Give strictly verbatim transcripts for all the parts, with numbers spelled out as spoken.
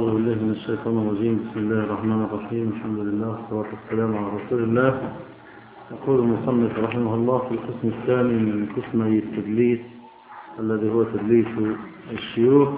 أعوذ بالله من الشيطان الرجيم. بسم الله الرحمن الرحيم. الحمد لله والصلاة والسلام على رسول الله. يقول المصنف رحمه الله في القسم الثاني من قسمي التدليس الذي هو تدليس الشيوخ: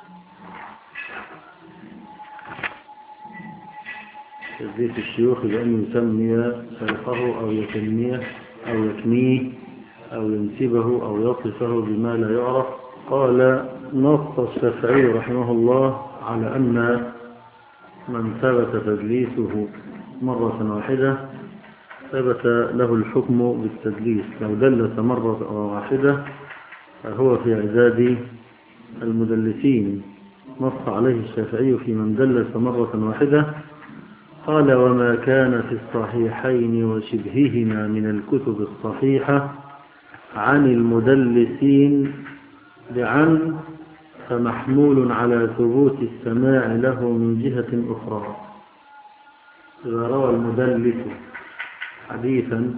تدليس الشيوخ بأن يسمي شيخه أو يكنيه أو يكنيه أو ينسبه أو يصفه بما لا يعرف. قال: نص الشافعي رحمه الله على أن من ثبت تدليسه مرة واحدة ثبت له الحكم بالتدليس. لو دلس مرة واحدة فهو في عداد المدلسين. نص عليه الشافعي في من دلس مرة واحدة. قال: وما كان في الصحيحين وشبههما من الكتب الصحيحة عن المدلسين بعن فمحمول على ثبوت السماع له من جهة أخرى. إذا روى المدلس حديثا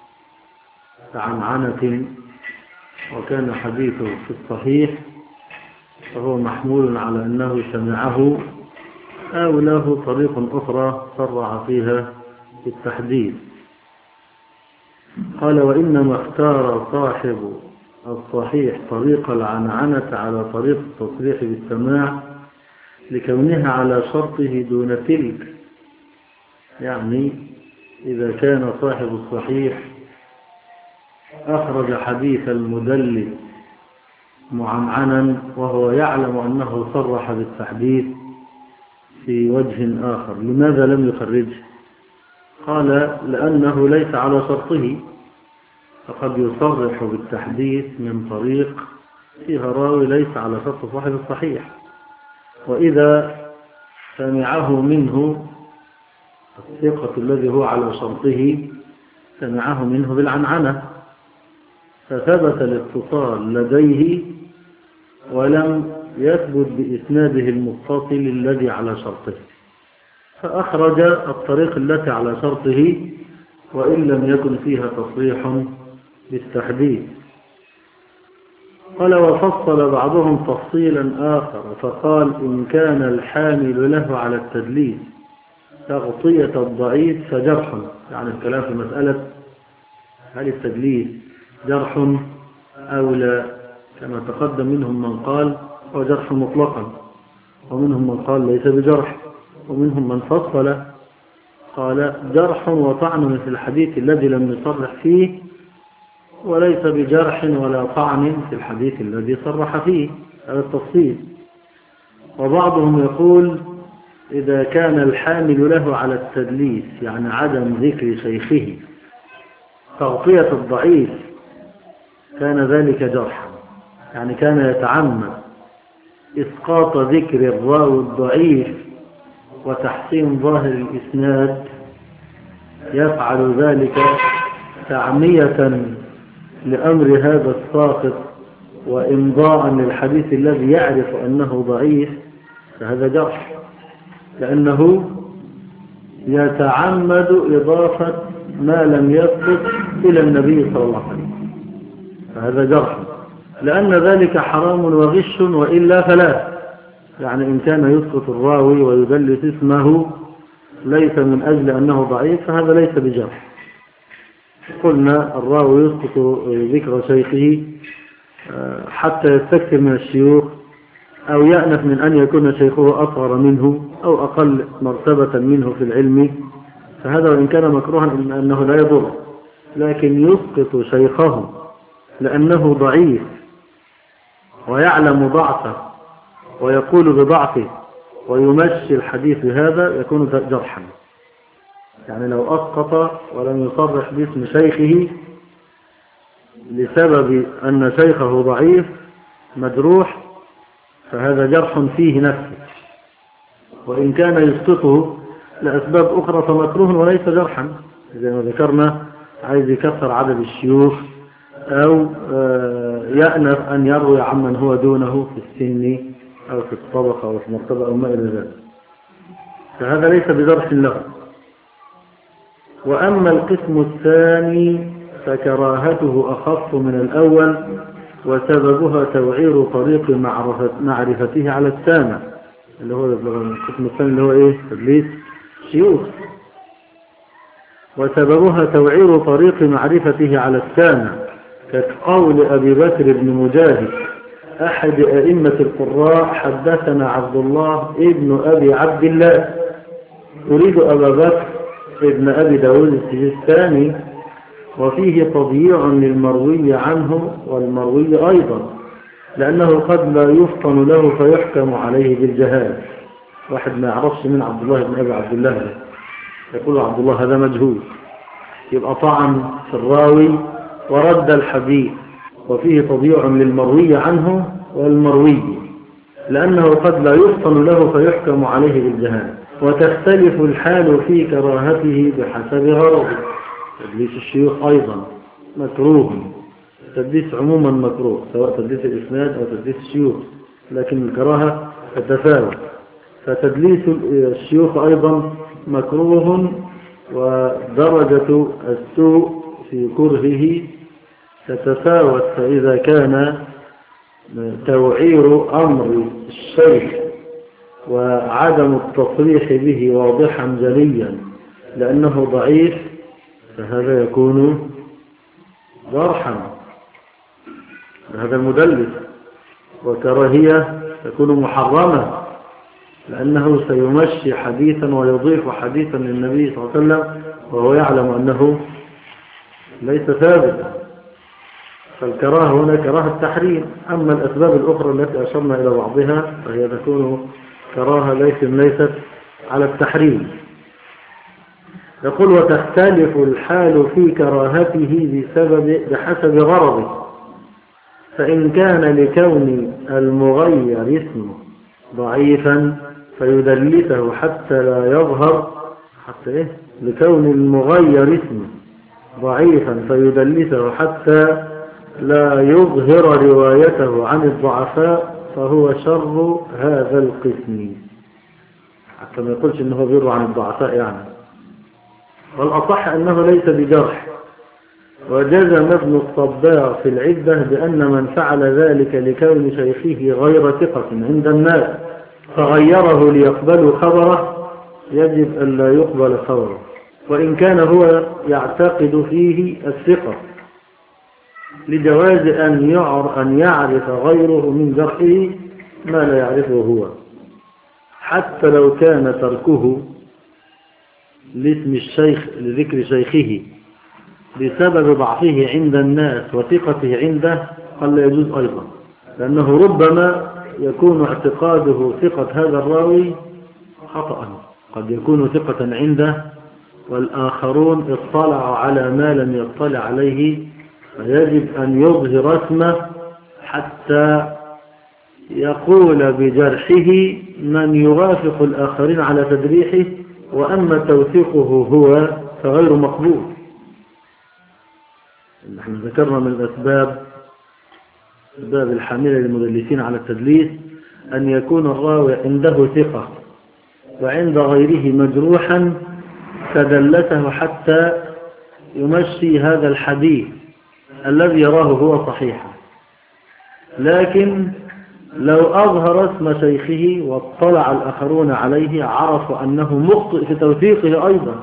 عنعنة وكان حديثه في الصحيح فهو محمول على أنه سمعه أو له طريق أخرى صرع فيها بالتحديد. قال: وإنما اختار صاحب الصحيح طريق العنعنة على طريق التصريح بالسماع لكونها على شرطه دون تلك. يعني إذا كان صاحب الصحيح أخرج حديث المدلس معنعنا وهو يعلم أنه صرح بالتحديث في وجه آخر، لماذا لم يخرجه؟ قال: لأنه ليس على شرطه، فقد يصرح بالتحديث من طريق فيها راوي ليس على شرط صاحب الصحيح، وإذا سمعه منه الثقة الذي هو على شرطه سمعه منه بالعنعنة، فثبت الاتصال لديه ولم يثبت بإسناده المتصل الذي على شرطه، فأخرج الطريق التي على شرطه وإن لم يكن فيها تصريح بالتحديد. قال: وفصل بعضهم تفصيلا آخر فقال: إن كان الحامل له على التدليس تغطية الضعيف فجرح. يعني الكلام في مسألة هل التدليس جرح أو لا، كما تقدم منهم من قال هو جرح مطلقا، ومنهم من قال ليس بجرح، ومنهم من فصل قال جرح وطعن في الحديث الذي لم يصرح فيه، وليس بجرح ولا طعن في الحديث الذي صرح فيه. هذا التفصيل. وبعضهم يقول: إذا كان الحامل له على التدليس يعني عدم ذكر شيخه تغطية الضعيف كان ذلك جرحا، يعني كان يتعمد إسقاط ذكر الراوي الضعيف وتحسين ظاهر الإسناد، يفعل ذلك تعمية لأمر هذا الساقط وإمضاء للحديث الذي يعرف أنه ضعيف، فهذا جرح، لأنه يتعمد إضافة ما لم يثبت إلى النبي صلى الله عليه وسلم، فهذا جرح، لأن ذلك حرام وغش، وإلا فلا. يعني إن كان يسقط الراوي ويدلس اسمه ليس من أجل أنه ضعيف فهذا ليس بجرح. قلنا الراوي يسقط ذكر شيخه حتى يستكثر من الشيوخ أو يأنف من أن يكون شيخه أصغر منه أو أقل مرتبة منه في العلم، فهذا وإن كان مكروها إلا أنه لا يضر. لكن يسقط شيخه لأنه ضعيف ويعلم ضعفه ويقول بضعفه ويمشي الحديث بهذا يكون جرحا. يعني لو أسقط ولم يصرح باسم شيخه لسبب أن شيخه ضعيف مجروح فهذا جرح فيه نفسه، وإن كان يسقطه لأسباب أخرى فمكروه وليس جرحا، زي ما ذكرنا عايز يكثر عدد الشيوخ أو يأنف أن يروي عمن هو دونه في السن أو في الطبقة أو في المرتبة أو ما إلى ذلك، فهذا ليس بجرح له. وأما القسم الثاني فكراهته أخف من الأول، وسببها توعير طريق معرفة معرفته على السامع، اللي هو القسم الثاني اللي هو إيه؟ تدليس الشيوخ. وسببها توعير طريق معرفته على السامع، كقول أبي بكر بن مجاهد أحد أئمة القراء: حدثنا عبد الله ابن أبي عبد الله، تريد أبا بكر ابن أبي داود السجستاني، وفيه تضييع للمروي عنه والمروي أيضا، لأنه قد لا يفطن له فيحكم عليه بالجهالة. واحد ما يعرفش من عبد الله بن أبي عبد الله يقول عبد الله هذا مجهول، يبقى طعن في الراوي ورد الحديث. وفيه تضييع للمروي عنه والمروي، لأنه قد لا يفطن له فيحكم عليه بالجهالة. وتختلف الحال في كراهته بحسب غرضه. تدليس الشيوخ أيضا مكروه، التدليس عموما مكروه، سواء تدليس الإسناد أو تدليس الشيوخ، لكن الكراهة تتفاوت. فتدليس الشيوخ أيضا مكروه، ودرجة السوء في كرهه تتفاوت. فإذا كان توعير أمر الشيخ وعدم التصريح به واضحا جليا لأنه ضعيف، فهذا يكون جرحا، هذا المدلس. وكراهية تكون محرمة، لأنه سيمشي حديثا ويضيف حديثا للنبي صلى الله عليه وسلم وهو يعلم أنه ليس ثابتا. فالكراهة هنا كراهة التحريم. أما الأسباب الأخرى التي أشرنا إلى بعضها فهي تكون كراهة ليس ليست على التحريم. يقول: وتختلف الحال في كراهته بسبب بحسب غرضه، فإن كان لكون المغير اسمه ضعيفا فيدلسه حتى لا يظهر، حتى إيه؟ لكون المغير اسمه ضعيفا فيدلسه حتى لا يظهر روايته عن الضعفاء، فهو شر هذا القسم. حتى ما يقولش انه بيروى عن الضعفاء يعني. والأصح أنه ليس بجرح. وجزم ابن الصباغ في العدة بأن من فعل ذلك لكون شيخه غير ثقة عند الناس فغيره ليقبلوا خبره يجب أن لا يقبل خبره، وإن كان هو يعتقد فيه الثقة، لجواز أن أن يعرف غيره من جرحه ما لا يعرفه هو، حتى لو كان تركه لاسم الشيخ لذكر شيخه بسبب ضعفه عند الناس وثقته عنده، قد لا يجوز أيضا، لأنه ربما يكون اعتقاده ثقة هذا الراوي خطأ، قد يكون ثقة عنده والآخرون اطلعوا على ما لم يطلع عليه، فيجب أن يظهر اسمه حتى يقول بجرحه من يوافق الآخرين على تدريحه، وأما توثيقه هو فغير مقبول. نحن ذكرنا من الأسباب أسباب الحاملة للمدلسين على التدليس أن يكون الراوي عنده ثقة وعند غيره مجروحا فدلسه حتى يمشي هذا الحديث الذي يراه هو صحيحا. لكن لو أظهر اسم شيخه واطلع الآخرون عليه عرفوا أنه مخطئ في توثيقه أيضا،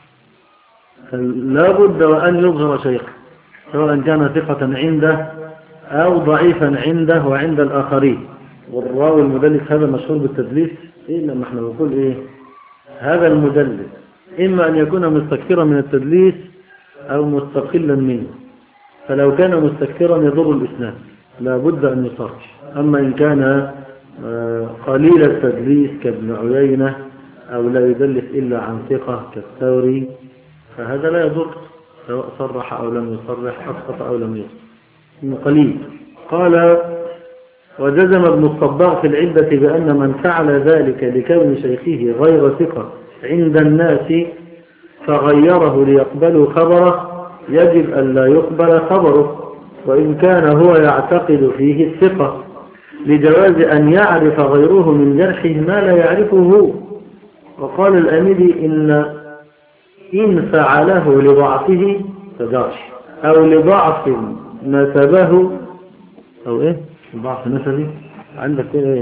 لا بد وأن يظهر شيخه سواء كان ثقة عنده أو ضعيفا عنده وعند الآخرين. والراوي المدلس هذا مشهور بالتدليس، إيه لما احنا نقول إيه هذا المدلس إما أن يكون مستكثرا من التدليس أو مستقلا منه، فلو كان مستكثرا يضر الإسناد لا بد أن يصرح. أما إن كان قليل التدليس كابن عيينة أو لا يدلس إلا عن ثقة كالثوري فهذا لا يضر، سواء صرح أو لم يصرح، أسقط أو لم يسقط، من قليل. قال: وجزم ابن الصباغ في العدة بأن من فعل ذلك لكون شيخه غير ثقة عند الناس فغيره ليقبلوا خبره يجب أن لا يقبل خبره، وإن كان هو يعتقد فيه الثقة، لجواز أن يعرف غيره من جرحه ما لا يعرفه هو. وقال الأميدي إن إن فعله لضعفه فجرح أو لضعف نسبه أو إيه ضعف نسبي عندك إيه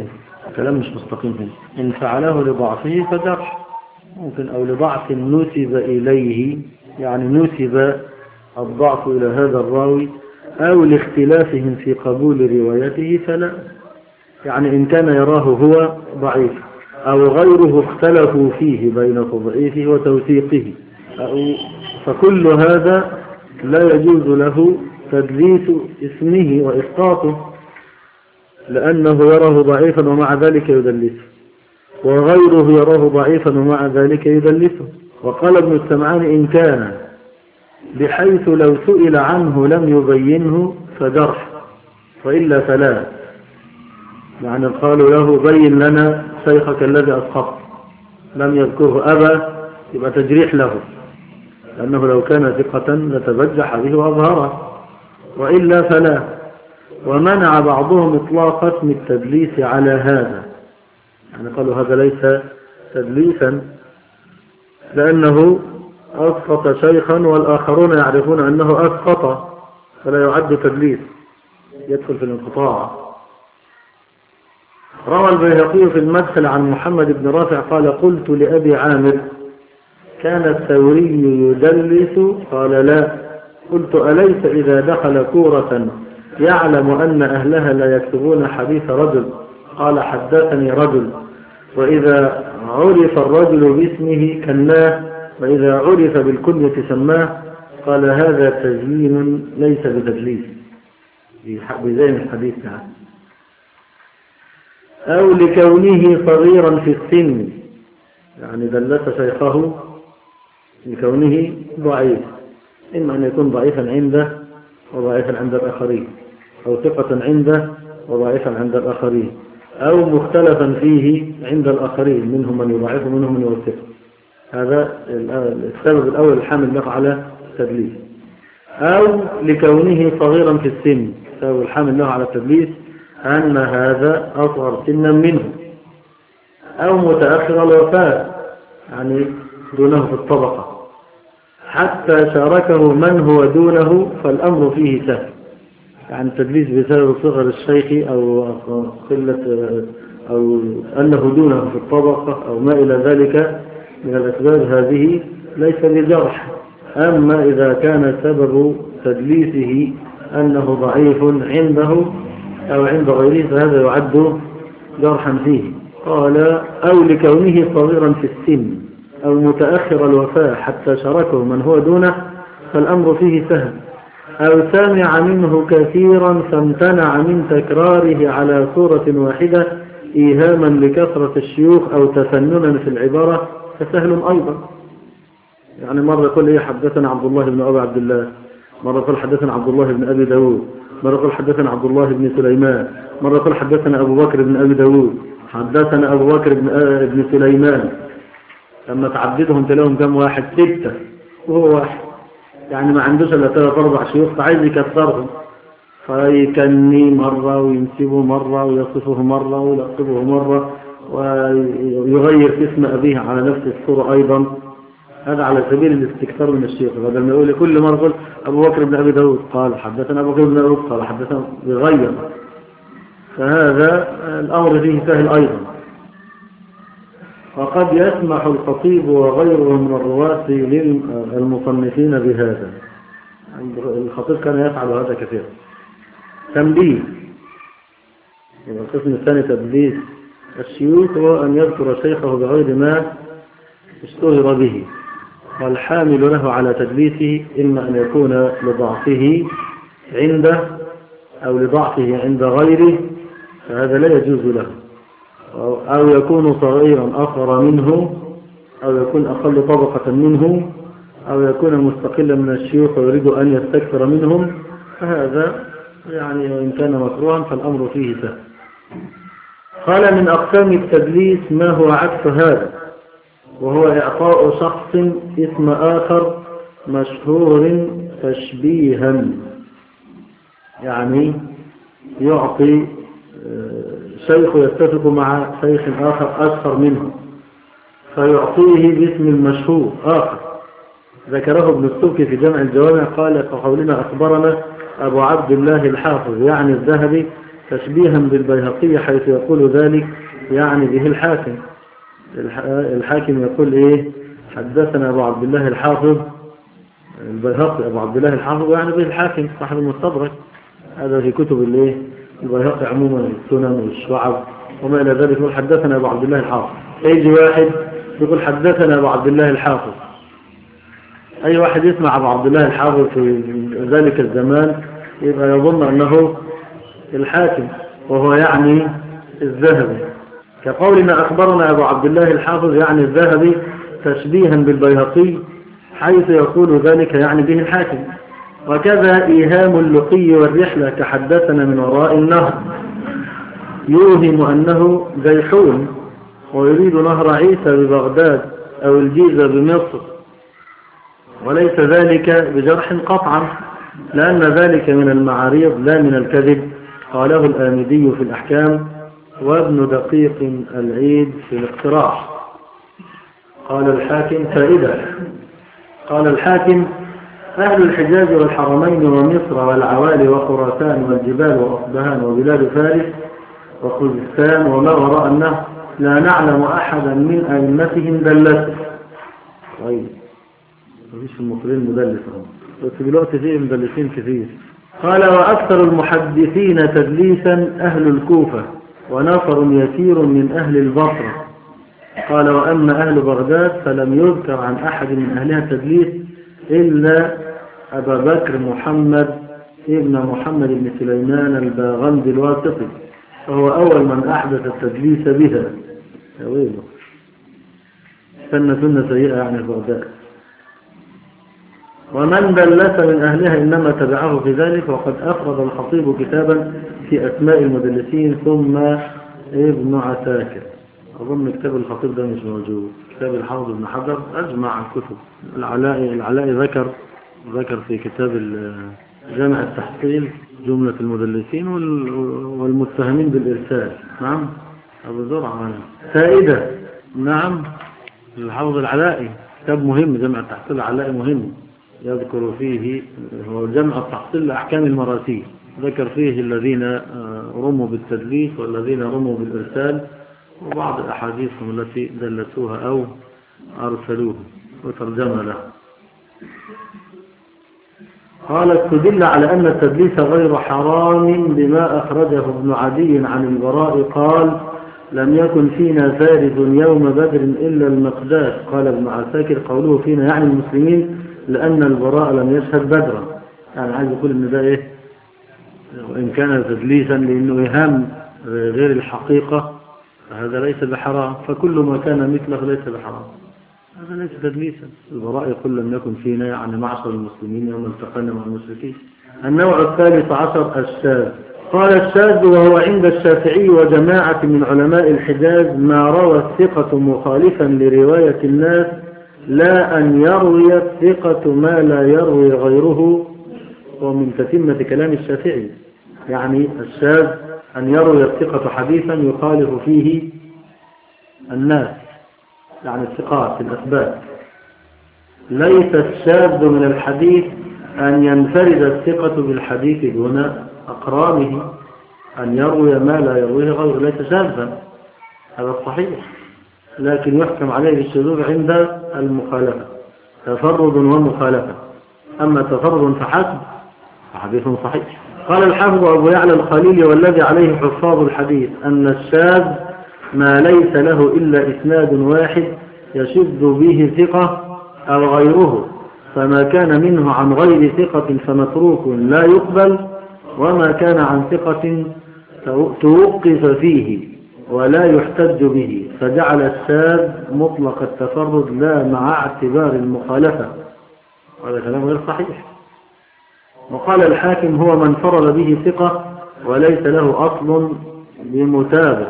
كلام مش مستقيم هنا. إن فعله لضعفه فجرح ممكن، أو لضعف نسب إليه، يعني نسب الضعف إلى هذا الراوي، أو لاختلافهم في قبول روايته فلا. يعني إن كان يراه هو ضعيف أو غيره اختلفوا فيه بين تضعيفه وتوثيقه، فكل هذا لا يجوز له تدليس اسمه وإسقاطه، لأنه يراه ضعيفا ومع ذلك يدلسه، وغيره يراه ضعيفا ومع ذلك يدلسه. وقال ابن السمعان إن كان بحيث لو سئل عنه لم يبينه فجرح، وإلا فلا. يعني قالوا له بين لنا شيخك الذي أسقط، لم يذكره أبا، يبقى تجريح له، لأنه لو كان ثقة لتبجح به وأظهره، وإلا فلا. ومنع بعضهم إطلاق اسم التدليس على هذا، يعني قالوا هذا ليس تدليسا لأنه أسقط شيخا والآخرون يعرفون أنه أسقط، فلا يعد تدليس، يدخل في الانقطاع. روى البيهقي في المدخل عن محمد بن رافع قال قلت لأبي عامر كان الثوري يدلس؟ قال لا. قلت أليس إذا دخل كورة يعلم أن أهلها لا يكتبون حديث رجل؟ قال حدثني رجل. وإذا عرف الرجل باسمه كناه، وإذا عرف بالكنية سماه. قال هذا تزيين ليس بتدليس، بزين الحديث يعني. أو لكونه صغيرا في السن، يعني دلس شيخه لكونه ضعيف، إما أن يكون ضعيفا عنده وضعيفا عند الآخرين، أو ثقة عنده وضعيفا عند الآخرين، أو مختلفا فيه عند الآخرين، منهم من يضعف ومنهم من يوثق. هذا السبب الأول الحامل له على التدليس. أو لكونه صغيرا في السن، السبب الحامل له على التدليس أن هذا أصغر سنا منه. أو متأخر الوفاة، يعني دونه في الطبقة، حتى شاركه من هو دونه فالأمر فيه سهل. يعني التدليس بسبب صغر الشيخ أو قلة أو أنه دونه في الطبقة أو ما إلى ذلك من الأسباب هذه ليس بجرح. أما إذا كان سبب تدليسه أنه ضعيف عنده أو عند غيره فهذا يعد جرحا فيه. قال أو لكونه صغيرا في السن أو متأخر الوفاة حتى شاركه من هو دونه فالأمر فيه سهل. أو سمع منه كثيرا فامتنع من تكراره على صورة واحدة إيهاما لكثرة الشيوخ أو تفننا في العبارة فسهل أيضا. يعني مرة يقول إيه حدثنا عبد الله بن أبي عبد الله، مرة يقول حدثنا عبد الله بن أبي داود، مرة يقول حدثنا عبد الله بن سليمان، مرة يقول حدثنا أبو بكر بن أبي داود، حدثنا أبو بكر بن سليمان. لما تعددهم تلاقيهم كم واحد؟ ستة، وهو واحد. يعني ما عندوش إلا ثلاث أربع شيوخ، فعايز يكثرهم، فيكني مرة وينسبه مرة ويصفه مرة ويلقبه مرة ويغير في اسم أبيه على نفس الصورة أيضا. هذا على سبيل الاستكثار من الشيخ، بدل ما يقول كل مرة يقول أبو بكر بن أبي داود قال حدثنا أبو بكر بن أبي قال حدثنا، يغير. فهذا الأمر فيه سهل أيضا. وقد يسمح الخطيب وغيره من الرواة للمصنفين بهذا. الخطيب كان يفعل هذا كثيرا. تنبيه، القسم الثاني تدليس الشيوخ هو أن يذكر شيخه بغير ما اشتهر به، والحامل له على تدليسه إما أن يكون لضعفه عنده أو لضعفه عند غيره، فهذا لا يجوز له، أو يكون صغيرا أصغر منه، أو يكون أقل طبقة منه، أو يكون مستقلا من الشيوخ ويريد أن يستكثر منهم، فهذا يعني إن كان مكروها فالأمر فيه سهل. قال من أقسام التدليس ما هو عكس هذا، وهو إعطاء شخص اسم آخر مشهور تشبيها، يعني يعطي شيخ يتفق مع شيخ آخر أشهر منه فيعطيه باسم المشهور آخر. ذكره ابن السبكي في جمع الجوامع قال فقولنا أخبرنا أبو عبد الله الحافظ يعني الذهبي تشبيها بالبيهقي حيث يقول ذلك يعني به الحاكم. الحاكم يقول إيه؟ حدثنا أبو عبد الله الحافظ البيهقي أبو عبد الله الحافظ، يعني به الحاكم صاحب المستدرك. هذا في كتب الإيه؟ البيهقي عموما، السنن والشعب وما إلى ذلك. يقول حدثنا أبو عبد الله الحافظ. يجي واحد يقول حدثنا أبو عبد الله الحافظ. أي واحد يسمع أبو عبد الله الحافظ في ذلك الزمان يبقى يظن أنه الحاكم، وهو يعني الذهبي. كقولنا أخبرنا أبو عبد الله الحافظ يعني الذهبي تشبيها بالبيهقي، حيث يقول ذلك يعني به الحاكم. وكذا إيهام اللقي والرحلة كحدثنا من وراء النهر، يوهم أنه جيحون ويريد نهر عيسى ببغداد أو الجيزة بمصر، وليس ذلك بجرح قطعا، لأن ذلك من المعاريض لا من الكذب. قاله الآمدي في الأحكام، وابن دقيق العيد في الاقتراح. قال الحاكم فائدة. قال الحاكم أهل الحجاز والحرمين ومصر والعوالي وخراسان والجبال وأصبهان وبلاد فارس وخزستان وما وراء النهر لا نعلم أحدا من أئمتهم دلته. طيب مفيش المصريين مدلسهم، بس دلوقتي فيه مدلسين كثير. قال وأكثر المحدثين تدليسا أهل الكوفة ونفر يسير من أهل البصرة. قال وأما أهل بغداد فلم يذكر عن أحد من أهلها التدليس إلا أبا بكر محمد ابن محمد بن سليمان الباغندي الواسطي، فهو أول من أحدث التدليس بها. يا ويله، سنة سنة سيئة يعني في بغداد. ومن دلس من أهلها إنما تبعه في ذلك. وقد أفرد الخطيب كتابا في أسماء المدلسين ثم ابن عساكر. أظن كتاب الخطيب ده مش موجود. كتاب الحافظ ابن حجر أجمع عن كتب. العلاء العلاء ذكر ذكر في كتاب جامع التحصيل جملة المدلسين والمتهمين بالإرسال. نعم أبو زرعة. فائدة. نعم الحافظ العلائي كتاب مهم، جامع التحصيل العلائي مهم، يذكر فيه هو جمع التحصيل لأحكام المراسيل، ذكر فيه الذين رموا بالتدليس والذين رموا بالإرسال وبعض الأحاديثهم التي دلسوها أو أرسلوها وترجم له. قال استدل على أن التدليس غير حرام بما أخرجه ابن عدي عن البراء قال لم يكن فينا فارس يوم بدر إلا المقداس. قال ابن عساكر قوله فينا يعني المسلمين لأن البراء لم يشهد بدرا، يعني عايز يقول إن ده إيه، وإن كان تدليسا لأنه إيهام غير الحقيقة هذا ليس بحرام، فكل ما كان مثله ليس بحرام، هذا ليس تدليسا. البراء يقول لم يكن فينا يعني معشر المسلمين يوم التقينا مع المشركين. النوع الثالث عشر الشاذ. قال الشاذ وهو عند الشافعي وجماعة من علماء الحجاز ما روى الثقة مخالفا لرواية الناس، لا أن يروي الثقة ما لا يروي غيره. ومن تتمة كلام الشافعي يعني الشاذ أن يروي الثقة حديثا يخالف فيه الناس، يعني الثقات الأسباب. ليس الشاذ من الحديث أن ينفرد الثقة بالحديث دون أقرانه، أن يروي ما لا يرويه غيره ليس شاذا، هذا الصحيح، لكن يحكم عليه بالشذوذ عند المخالفة، تفرد ومخالفة. أما تفرد فحسب فحديث صحيح. قال الحافظ أبو يعلى الخليلي والذي عليه حفاظ الحديث أن الشاذ ما ليس له إلا إسناد واحد يشذ به ثقة أو غيره، فما كان منه عن غير ثقة فمتروك لا يقبل، وما كان عن ثقة توقف فيه ولا يحتج به، فجعل الشاذ مطلق التفرد لا مع اعتبار المخالفة. هذا كلام غير صحيح. وقال الحاكم هو من فرد به ثقة وليس له أصل بمتابع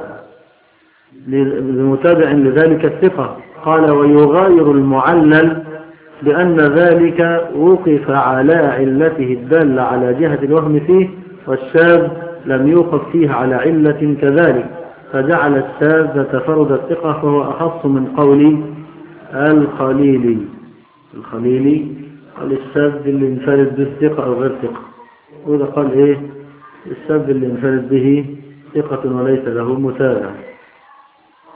بمتابع لذلك الثقة. قال ويغاير المعلل بأن ذلك وقف على علته الدالة على جهة الوهم فيه، والشاذ لم يوقف فيه على علة كذلك، فجعل الشاذ تفرد الثقة، فهو أخص من قول الخليلي. الخليلي قال الشاذ اللي انفرد بالثقة أو غير ثقة، وإذا قال إيه الشاذ اللي انفرد به ثقة وليس له متابع.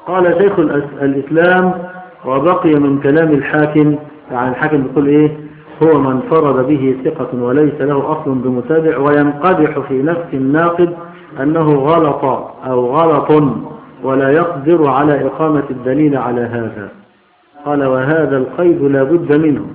قال شيخ الإسلام وبقي من كلام الحاكم، يعني الحاكم يقول إيه؟ هو من فرد به ثقة وليس له أصل بمتابع، وينقدح في نفس الناقد أنه غلط أو غلط ولا يقدر على إقامة الدليل على هذا. قال وهذا القيد لا بد منه.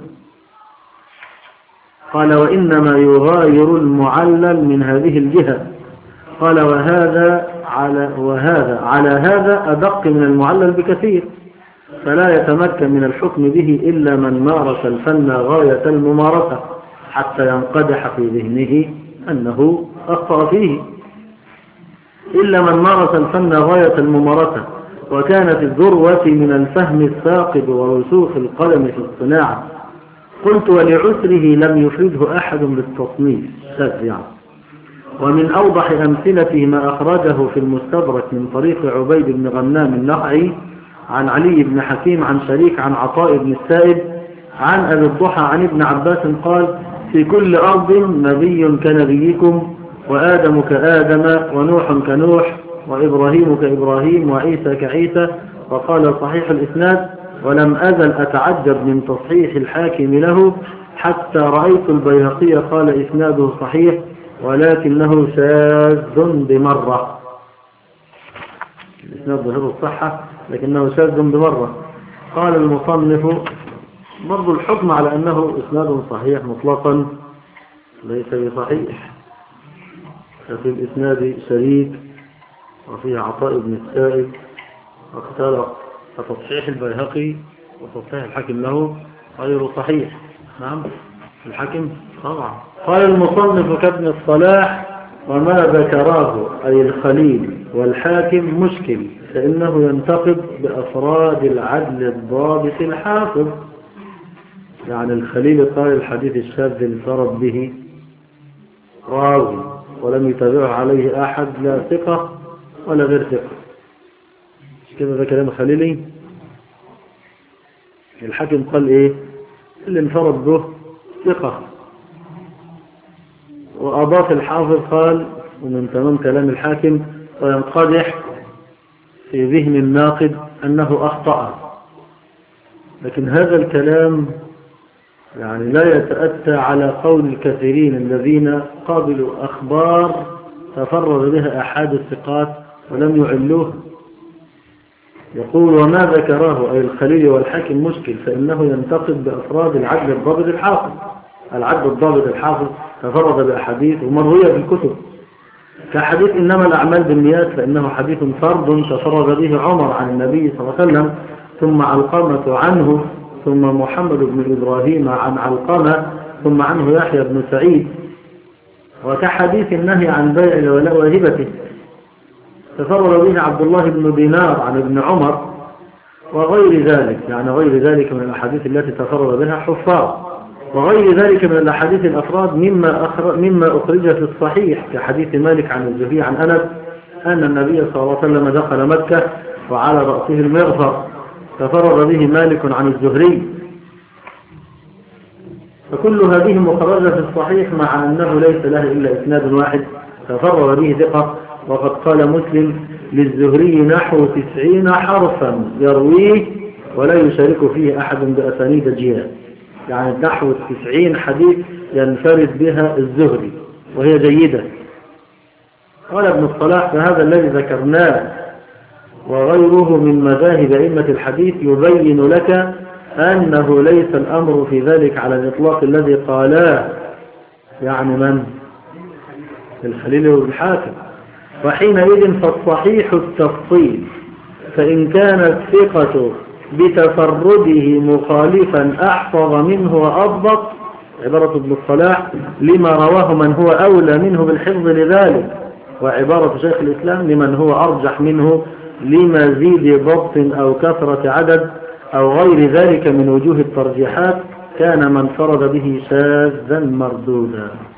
قال وإنما يغاير المعلل من هذه الجهة. قال وهذا على, وهذا على هذا أدق من المعلل بكثير، فلا يتمكن من الحكم به إلا من مارس الفن غاية الممارسة حتى ينقدح في ذهنه أنه أخطأ فيه، إلا من مارس الفن غاية الممارسة، وكانت الذروة من الفهم الثاقب ورسوخ القلم في الصناعة. قلت ولعسره لم يفرده أحد بالتصنيف يعني. ومن أوضح أمثلته ما أخرجه في المستدرك من طريق عبيد بن غنام النخعي عن علي بن حكيم عن شريك عن عطاء بن السائب عن أبي الضحى عن ابن عباس قال في كل أرض نبي كنبيكم، وآدم كآدم، ونوح كنوح، وإبراهيم كإبراهيم، وعيسى كعيسى. وقال صحيح الإسناد ولم أزل أتعجب من تصحيح الحاكم له حتى رأيت البيهقي قال إسناده صحيح ولكنه شاذ بمرة. الإسناد ظهر الصحة لكنه شاذ بمرة. قال المصنف برضو الحكم على أنه إسناد صحيح مطلقا ليس بصحيح، ففي الإسناد شريك وفيه عطاء بن السائب واختلط، فتصحيح البيهقي وتصحيح الحاكم له غير صحيح. نعم الحاكم طبعا. قال المصنف كابن الصلاح وما ذكراه أي الخليل والحاكم مشكل، فإنه ينتقد بأفراد العدل الضابط الحافظ. يعني الخليل قال الحديث الشاذ انفرد به راوي ولم يتابعه عليه أحد لا ثقة ولا غير ثقة، كده ده كلام خليلي. الحاكم قال ايه اللي انفرد به ثقة، وأضاف الحافظ قال ومن تمام كلام الحاكم وينقدح في ذهن الناقد أنه أخطأ. لكن هذا الكلام يعني لا يتأتى على قول الكثيرين الذين قابلوا أخبار تفرد بها أحد الثقات ولم يعلوه. يقول وما ذكره أي الخليل والحاكم مشكل، فإنه ينتقد بأفراد العدل الضابط الحافظ. العدل الضابط الحافظ تفرد بأحاديث ومروية في الكتب، كحديث إنما الأعمال بالنيات، فإنه حديث فرد تفرد به عمر عن النبي صلى الله عليه وسلم، ثم علقمة عنه، ثم محمد بن إبراهيم عن علقمة، ثم عنه يحيى بن سعيد. وكحديث النهي عن بيع الولاء وهبته تفرد به عبد الله بن دينار عن ابن عمر وغير ذلك، يعني غير ذلك من الأحاديث التي تفرد بها حفاظ، وغير ذلك من الأحاديث الأفراد مما, أخر مما أخرج في الصحيح كحديث مالك عن الزهري عن أنس أن النبي صلى الله عليه وسلم دخل مكة وعلى رأسه المغفر، تفرد به مالك عن الزهري. فكل هذه مخرجة في الصحيح مع أنه ليس له إلا إسناد واحد تفرد به ثقة. وقد قال مسلم للزهري نحو تسعين حرفا يرويه ولا يشارك فيه أحد بأسانيد جهاد، يعني نحو تسعين حديث ينفرد بها الزهري وهي جيدة. قال ابن الصلاح فهذا الذي ذكرناه وغيره من مذاهب أئمة الحديث يبين لك أنه ليس الأمر في ذلك على الإطلاق الذي قالاه، يعني من؟ الخليل والحاكم. وحينئذ فالصحيح التفصيل، فإن كانت ثقة بتفرده مخالفا أحفظ منه وأضبط، عبارة ابن الصلاح لما رواه من هو أولى منه بالحفظ لذلك، وعبارة شيخ الإسلام لمن هو أرجح منه لمزيد ضبط أو كثرة عدد أو غير ذلك من وجوه الترجيحات، كان من فرد به شاذا مردودا.